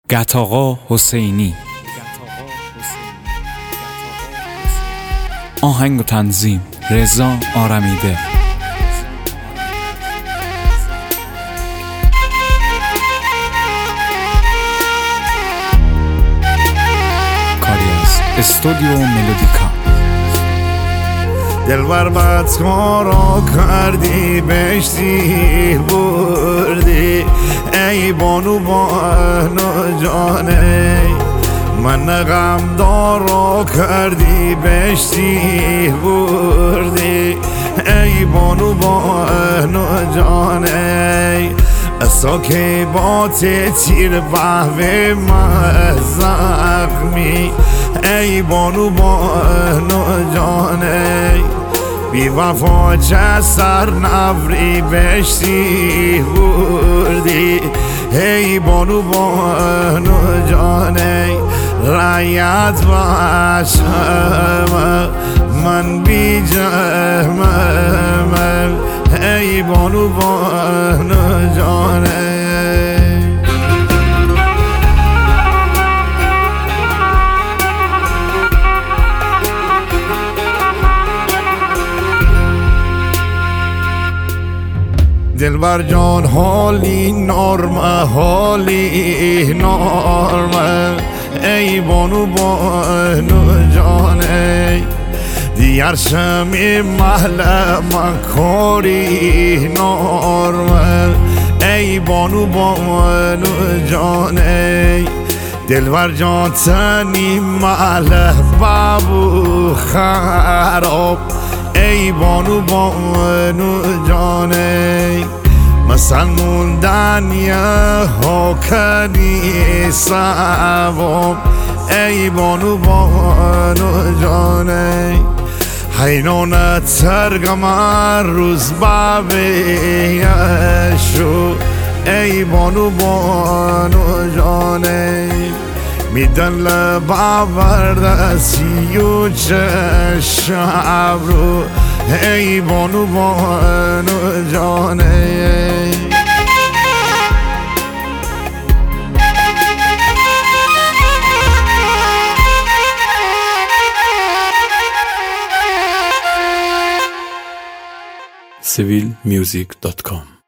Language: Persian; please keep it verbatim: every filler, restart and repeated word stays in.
گتاقا حسینی. آهنگ و تنظیم رضا آرمیده. کاری از استودیو ملودیکا. دلبر بد ما را کردی بهشتی بردی، ای بانو بانو جانه من غم دارا کردی بهشتی بردی، ای بانو بانو جانه ساکه بات تیر بحوه من زخمی، ای بانو بانو جانه بی وفا چه سر نفری بهشتی بردی، ای بانو بانو جانه رایت باشم من بی جمم، ای بانو بانو جانه دلبر جان حالی نرمه حالی نرمه، ای بانو بانو جانه دیگر شمی محل مکاری نرمه، ای بانو بانو جانه دلبر جان تنی محل بابو خراب، ای بانو بانو جانه مثل موندن یه ها کنی سوام، ای بانو بانو جانه حیران ترگم روز بابیشو، ای بانو بانو جانه میدن لباور سی و چشم رو، ای بانو بانو جانه سیویل میوزیک دات کام